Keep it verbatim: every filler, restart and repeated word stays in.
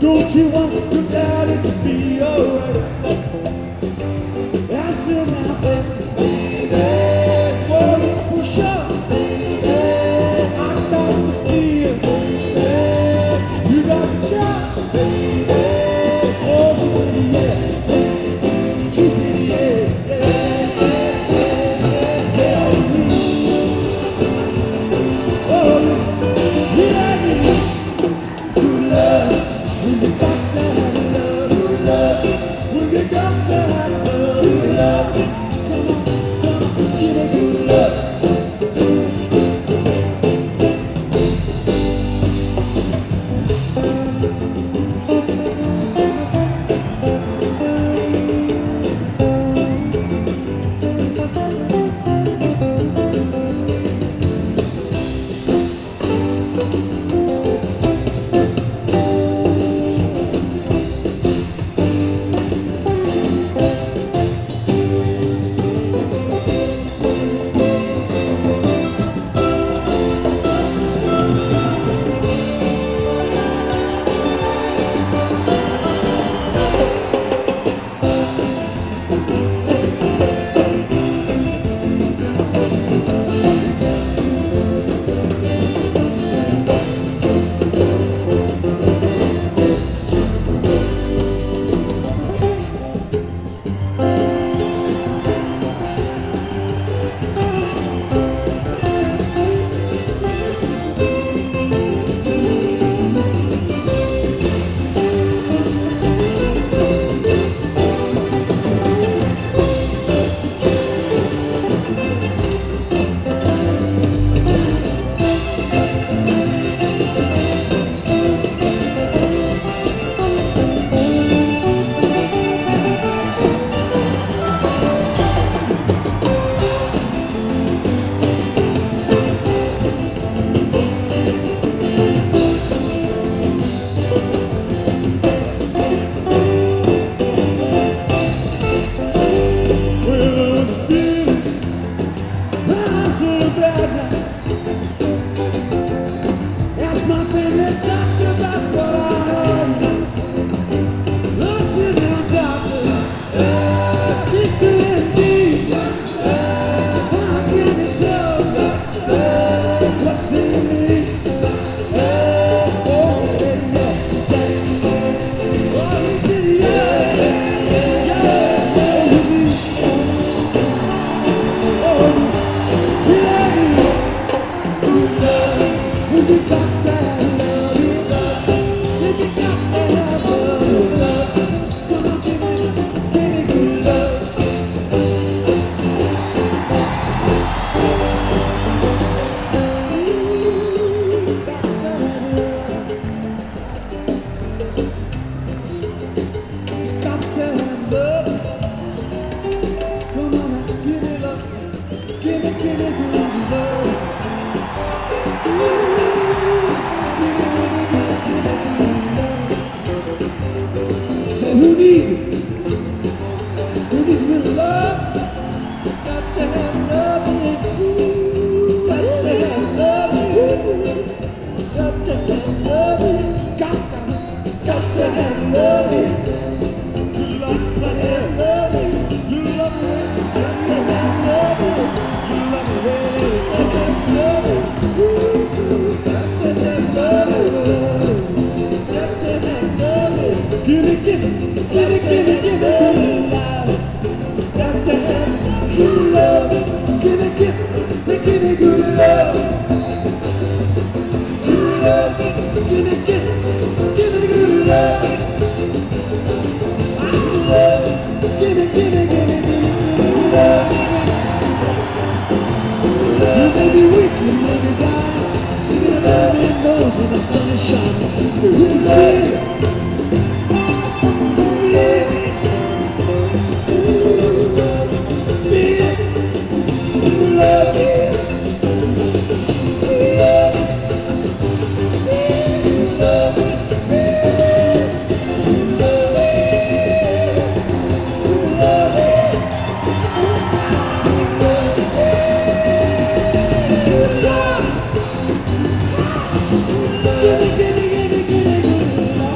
Don't you want your daddy to be alright? I said now, baby, baby, well, for sure, baby, I got the feel, baby, you got the job, baby. Oh, she said yeah, she said yeah, yeah, yeah, yeah, yeah. Oh, listen, yeah, true love. When you got to have love, true love. When you got to have love, true love. Come on, come on, give me good love. Who needs it? Who needs a little love? Got to have love, you. Got to have love, you. Got to have love, you. Got to, got to have love, you. You love to have love, you. You love it. Got to have love, you. You love it. Got to have love, you. Got to have love, you. Got to have love, you. Give it, give it. Give it, give it, give it, love. Got to have good love. Give it, give it, give it good love. Good love. Give it, give it, give it good love. Good love. Give it, give it, give it, give it good love. You may be weak, you may be down. You may love it most when the sun is shining. Good love. Give me, give me, give me, give me, give me.